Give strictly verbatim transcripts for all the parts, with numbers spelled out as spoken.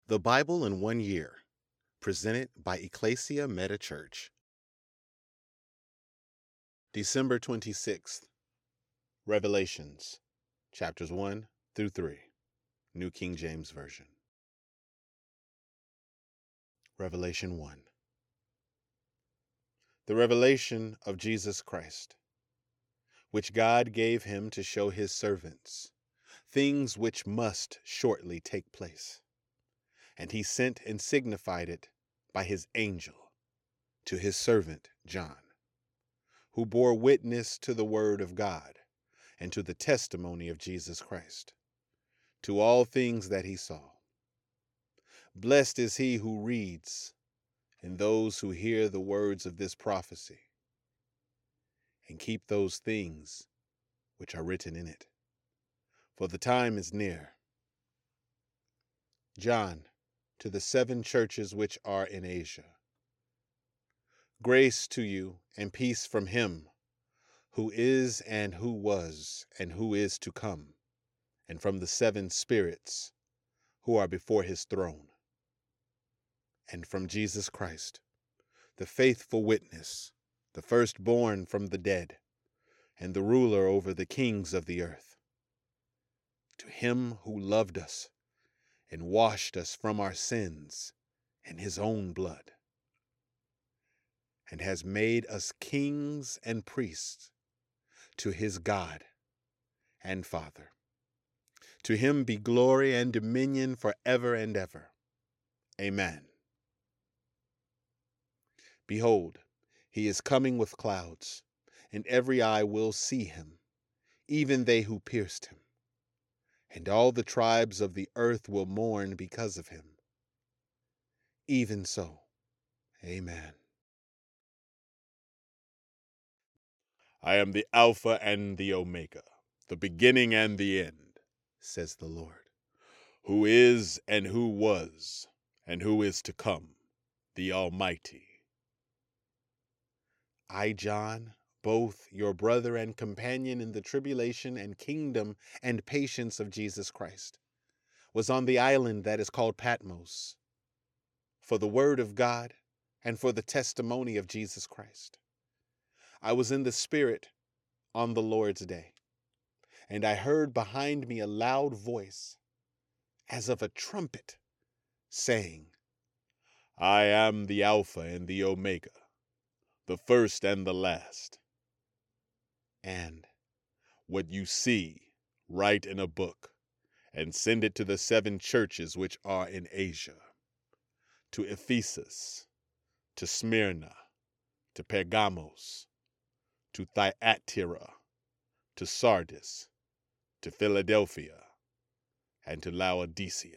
The Bible in One Year, presented by Ecclesia Meta Church. December twenty-sixth, Revelations, chapters one through three, New King James Version. Revelation one. The revelation of Jesus Christ, which God gave him to show his servants things which must shortly take place. And he sent and signified it by his angel to his servant John, who bore witness to the word of God and to the testimony of Jesus Christ, to all things that he saw. Blessed is he who reads, and those who hear the words of this prophecy, and keep those things which are written in it, for the time is near. John, to the seven churches which are in Asia. Grace to you and peace from him who is and who was and who is to come, and from the seven spirits who are before his throne, and from Jesus Christ, the faithful witness, the firstborn from the dead, and the ruler over the kings of the earth. To him who loved us and washed us from our sins in his own blood, and has made us kings and priests to his God and Father. To him be glory and dominion forever and ever. Amen. Behold, he is coming with clouds, and every eye will see him, even they who pierced him. And all the tribes of the earth will mourn because of him. Even so, amen. I am the Alpha and the Omega, the beginning and the end, says the Lord, who is and who was and who is to come, the Almighty. I, John, both your brother and companion in the tribulation and kingdom and patience of Jesus Christ, was on the island that is called Patmos, for the word of God and for the testimony of Jesus Christ. I was in the Spirit on the Lord's day, and I heard behind me a loud voice, as of a trumpet, saying, I am the Alpha and the Omega, the first and the last. And what you see, write in a book, and send it to the seven churches which are in Asia, to Ephesus, to Smyrna, to Pergamos, to Thyatira, to Sardis, to Philadelphia, and to Laodicea.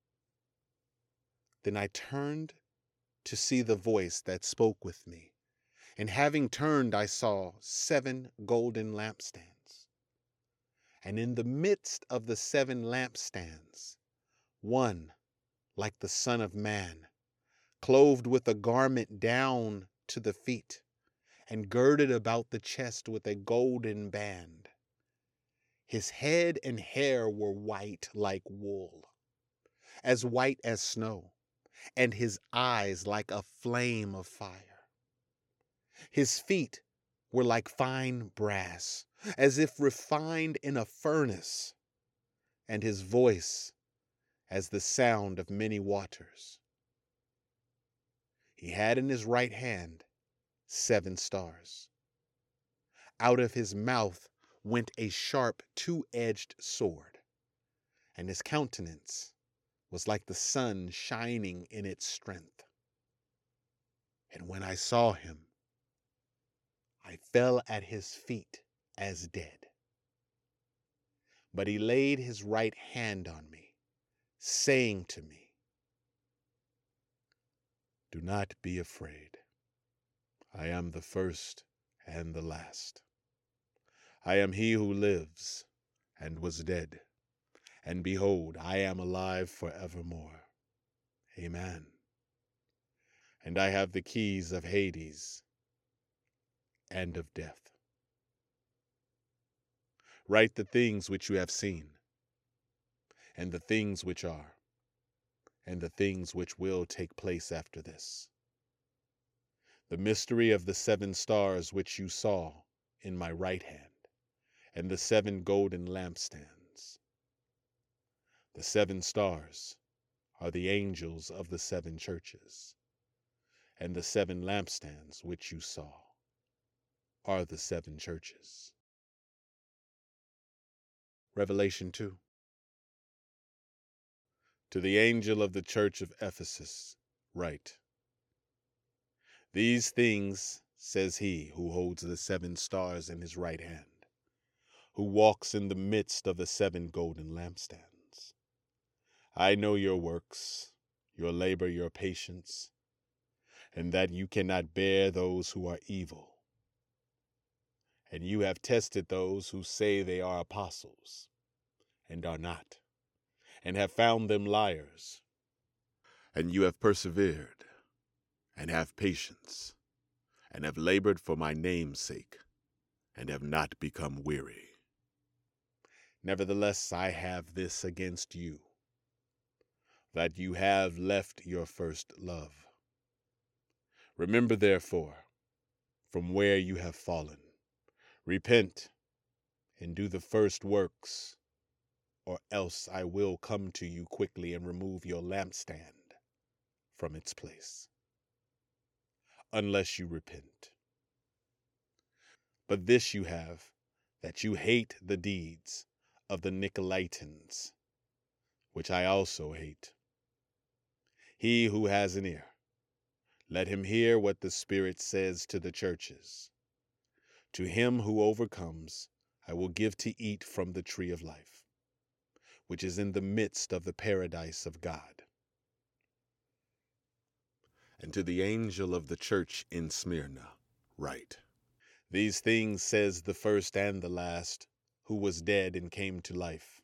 Then I turned to see the voice that spoke with me, and having turned I saw seven golden lampstands. And in the midst of the seven lampstands, one like the Son of Man, clothed with a garment down to the feet, and girded about the chest with a golden band. His head and hair were white like wool, as white as snow, and his eyes like a flame of fire. His feet were like fine brass, as if refined in a furnace, and his voice as the sound of many waters. He had in his right hand seven stars. Out of his mouth went a sharp two-edged sword, and his countenance was like the sun shining in its strength. And when I saw him, I fell at his feet as dead. But he laid his right hand on me, saying to me, do not be afraid. I am the first and the last. I am he who lives and was dead, and behold, I am alive forevermore. Amen. And I have the keys of Hades and of death. Write the things which you have seen, and the things which are, and the things which will take place after this. The mystery of the seven stars which you saw in my right hand, and the seven golden lampstands. The seven stars are the angels of the seven churches, and the seven lampstands which you saw are the seven churches. Revelation two. To the angel of the church of Ephesus write, These things says he who holds the seven stars in his right hand, who walks in the midst of the seven golden lampstands. I know your works, your labor, your patience, and that you cannot bear those who are evil. And you have tested those who say they are apostles, and are not, and have found them liars. And you have persevered, and have patience, and have labored for my name's sake, and have not become weary. Nevertheless, I have this against you, that you have left your first love. Remember, therefore, from where you have fallen, repent, and do the first works, or else I will come to you quickly and remove your lampstand from its place, unless you repent. But this you have, that you hate the deeds of the Nicolaitans, which I also hate. He who has an ear, let him hear what the Spirit says to the churches. To him who overcomes, I will give to eat from the tree of life, which is in the midst of the paradise of God. And to the angel of the church in Smyrna write, These things says the first and the last, who was dead and came to life.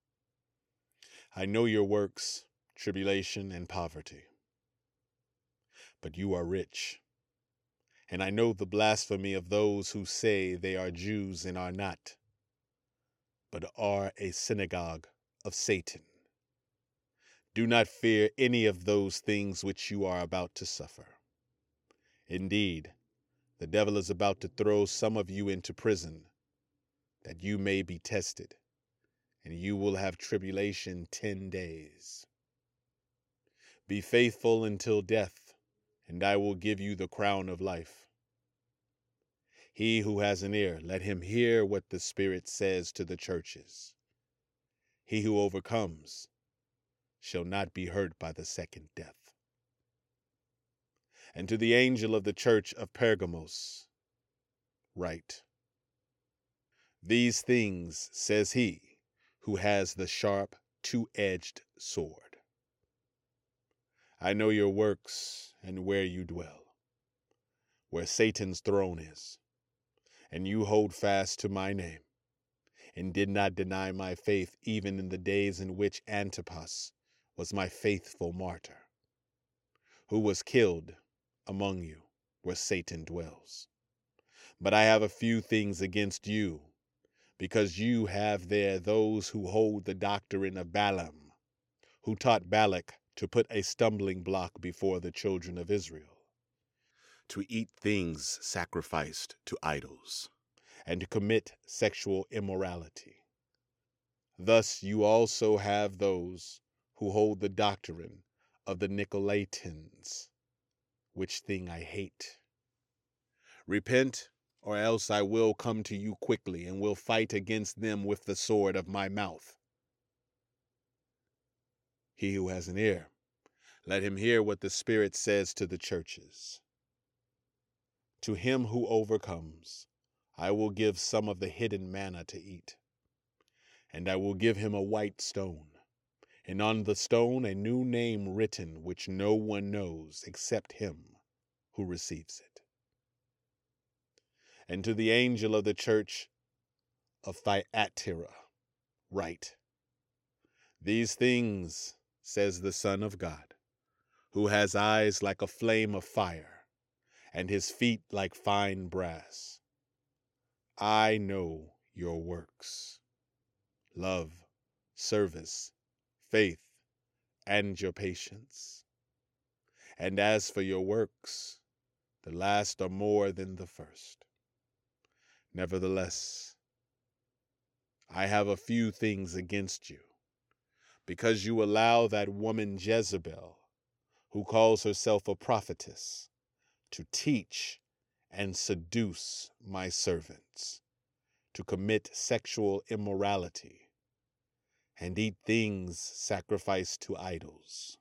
I know your works, tribulation and poverty, but you are rich. And I know the blasphemy of those who say they are Jews and are not, but are a synagogue of Satan. Do not fear any of those things which you are about to suffer. Indeed, the devil is about to throw some of you into prison, that you may be tested, and you will have tribulation ten days. Be faithful until death, and I will give you the crown of life. He who has an ear, let him hear what the Spirit says to the churches. He who overcomes shall not be hurt by the second death. And to the angel of the church of Pergamos write, These things says he who has the sharp, two-edged sword. I know your works and where you dwell, where Satan's throne is, and you hold fast to my name, and did not deny my faith even in the days in which Antipas was my faithful martyr, who was killed among you where Satan dwells. But I have a few things against you, because you have there those who hold the doctrine of Balaam, who taught Balak to put a stumbling block before the children of Israel, to eat things sacrificed to idols, and to commit sexual immorality. Thus you also have those who hold the doctrine of the Nicolaitans, which thing I hate. Repent, or else I will come to you quickly, and will fight against them with the sword of my mouth. He who has an ear, let him hear what the Spirit says to the churches. To him who overcomes, I will give some of the hidden manna to eat, and I will give him a white stone, and on the stone a new name written, which no one knows except him who receives it. And to the angel of the church of Thyatira write, These things says the Son of God, who has eyes like a flame of fire, and his feet like fine brass. I know your works, love, service, faith, and your patience. And as for your works, the last are more than the first. Nevertheless, I have a few things against you, because you allow that woman Jezebel, who calls herself a prophetess, to teach and seduce my servants, to commit sexual immorality, and eat things sacrificed to idols.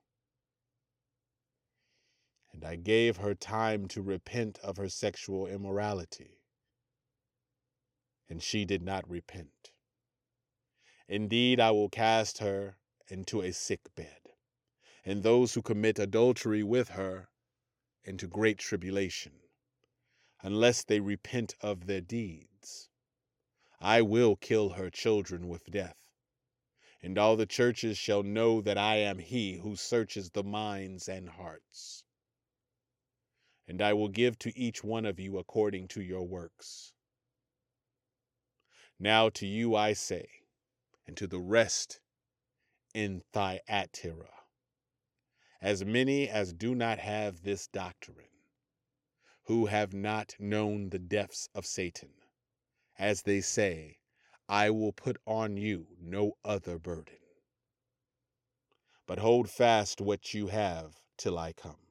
And I gave her time to repent of her sexual immorality, and she did not repent. Indeed, I will cast her into a sick bed, and those who commit adultery with her into great tribulation, unless they repent of their deeds. I will kill her children with death, and all the churches shall know that I am he who searches the minds and hearts. And I will give to each one of you according to your works. Now to you I say, and to the rest in Thyatira, as many as do not have this doctrine, who have not known the depths of Satan, as they say, I will put on you no other burden. But hold fast what you have till I come.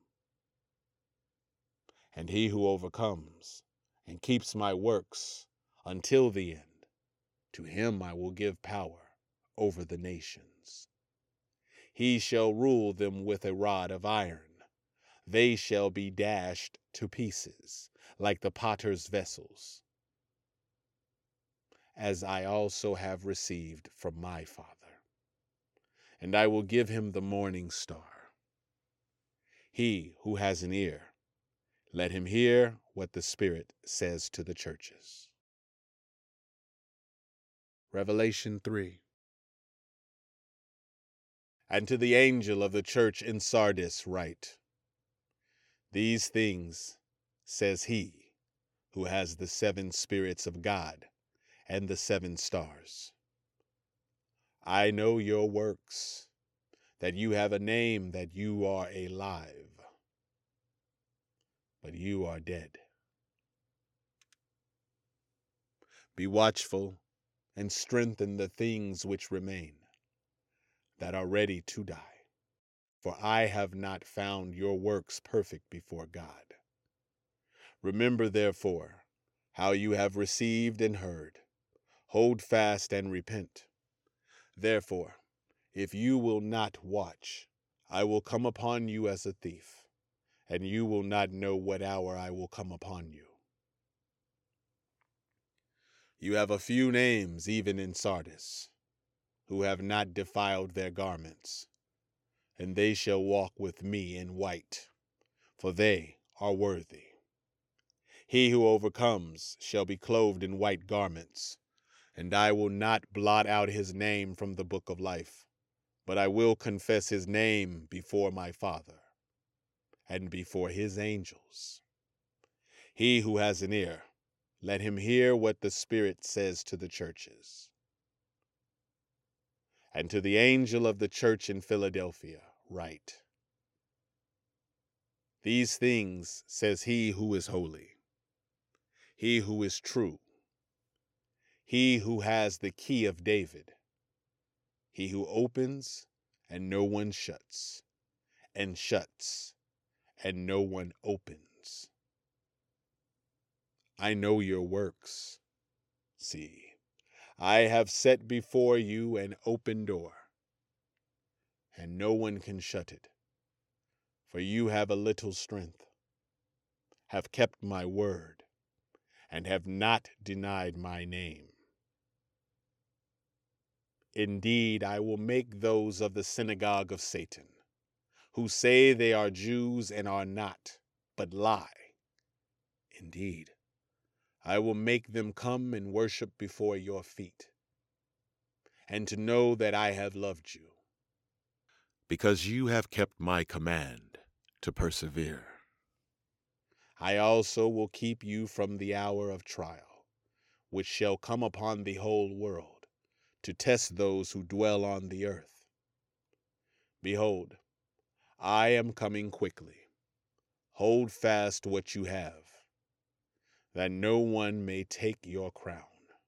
And he who overcomes and keeps my works until the end, to him I will give power over the nations. He shall rule them with a rod of iron. They shall be dashed to pieces like the potter's vessels, as I also have received from my Father. And I will give him the morning star. He who has an ear, let him hear what the Spirit says to the churches. Revelation three. And to the angel of the church in Sardis write, These things says he who has the seven spirits of God and the seven stars. I know your works, that you have a name, that you are alive, but you are dead. Be watchful and strengthen the things which remain, that are ready to die. For I have not found your works perfect before God. Remember, therefore, how you have received and heard. Hold fast and repent. Therefore, if you will not watch, I will come upon you as a thief, and you will not know what hour I will come upon you. You have a few names even in Sardis, who have not defiled their garments, and they shall walk with me in white, for they are worthy. He who overcomes shall be clothed in white garments, and I will not blot out his name from the book of life, but I will confess his name before my Father and before his angels. He who has an ear, let him hear what the Spirit says to the churches. And to the angel of the church in Philadelphia write, These things says he who is holy, he who is true, he who has the key of David, he who opens and no one shuts, and shuts and no one opens. I know your works. See, I have set before you an open door, and no one can shut it. For you have a little strength, have kept my word, and have not denied my name. Indeed, I will make those of the synagogue of Satan, who say they are Jews and are not, but lie. Indeed, I will make them come and worship before your feet, and to know that I have loved you, because you have kept my command to persevere. I also will keep you from the hour of trial, which shall come upon the whole world, to test those who dwell on the earth. Behold, I am coming quickly. Hold fast what you have, that no one may take your crown.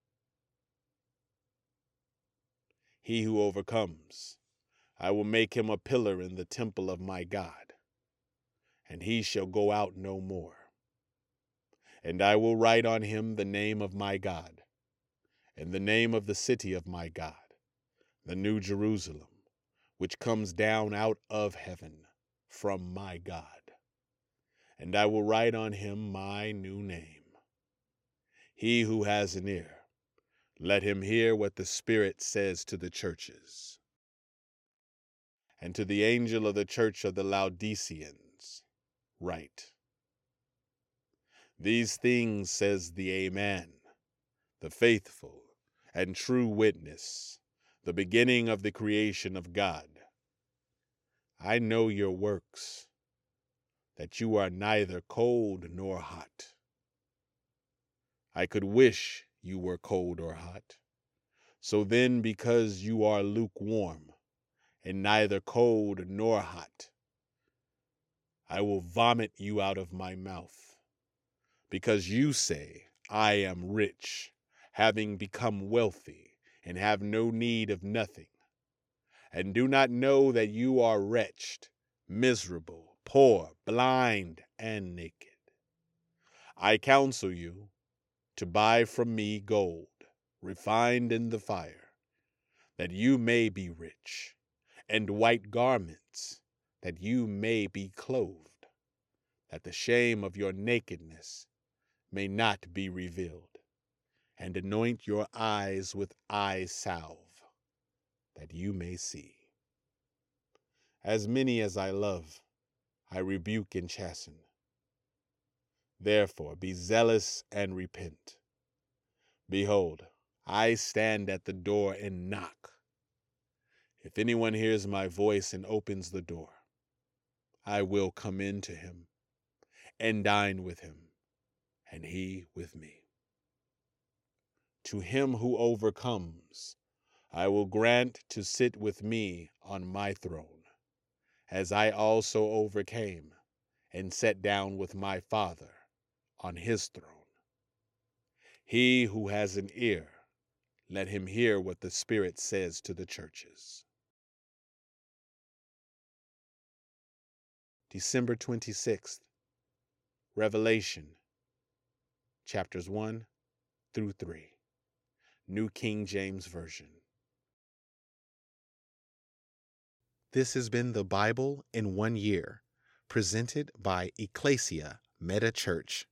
He who overcomes, I will make him a pillar in the temple of my God, and he shall go out no more. And I will write on him the name of my God, and the name of the city of my God, the New Jerusalem, which comes down out of heaven from my God. And I will write on him my new name. He who has an ear, let him hear what the Spirit says to the churches. And to the angel of the church of the Laodiceans, write: These things says the Amen, the faithful and true witness, the beginning of the creation of God. I know your works, that you are neither cold nor hot. I could wish you were cold or hot. So then, because you are lukewarm, and neither cold nor hot, I will vomit you out of my mouth. Because you say, I am rich, having become wealthy, and have no need of nothing, and do not know that you are wretched, miserable, poor, blind, and naked. I counsel you to buy from me gold, refined in the fire, that you may be rich, and white garments, that you may be clothed, that the shame of your nakedness may not be revealed, and anoint your eyes with eye salve, that you may see. As many as I love, I rebuke and chasten. Therefore be zealous and repent. Behold, I stand at the door and knock. If anyone hears my voice and opens the door, I will come in to him and dine with him, and he with me. To him who overcomes, I will grant to sit with me on my throne, as I also overcame and sat down with my Father on his throne. He who has an ear, let him hear what the Spirit says to the churches. December twenty-sixth, Revelation, chapters one through three, New King James Version. This has been the Bible in one year, presented by Ecclesia Meta Church.